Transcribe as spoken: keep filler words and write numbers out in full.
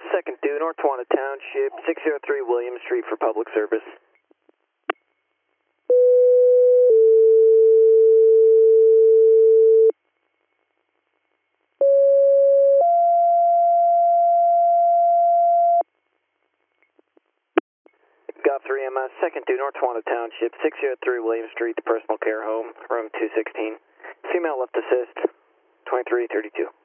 second due, North Tawanda Township, six oh three William Street for public service. Got three M S, second due, North Tawanda Township, six oh three William Street, the personal care home, room two sixteen. Female left assist, twenty-three thirty-two.